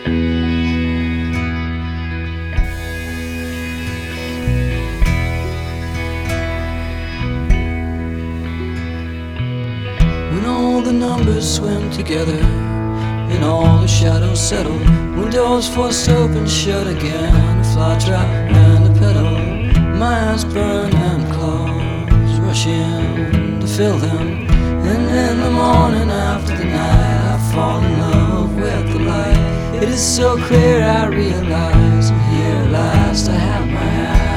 When all the numbers swim together and all the shadows settle, when doors forced open, shut again, a fly trap and a pedal, my eyes burn and claws rush in to fill them. And in the morning after the night, I fall in love with the light. It is so clear I realize, and here at last I have my eyes.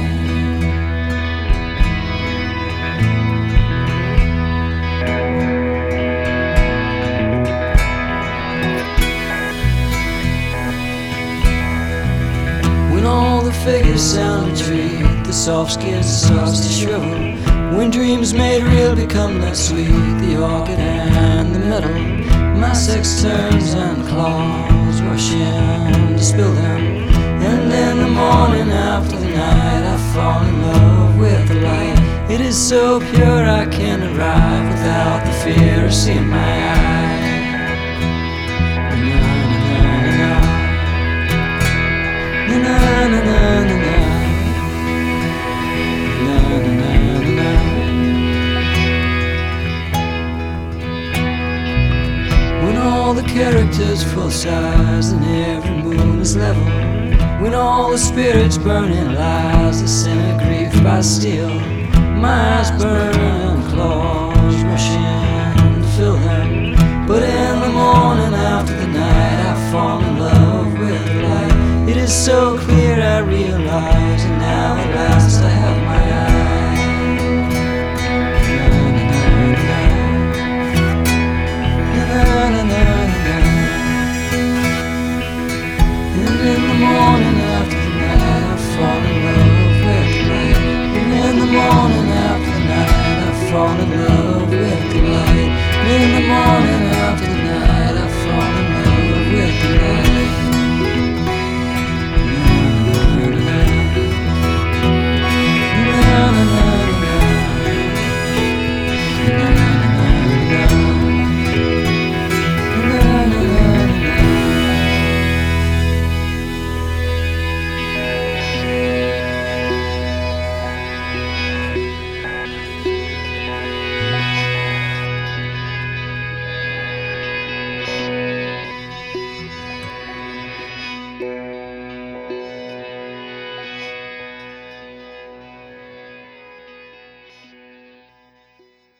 When all the figures sound retreat, the soft skin starts to shrivel. When dreams made real become less sweet, the orchid and the metal, my sex turns and claws rush in to spill them. And in the morning after the night, I fall in love with the light. It is so pure I can't arrive without the fear of seeing my eyes. Na na na na na na. When all the characters full size and every moon is level, when all the spirits burn in lies, the sin of grief by steel, my eyes burn and claws rush in to fill them. But in the morning after the night, I fall in love with light. It is so clear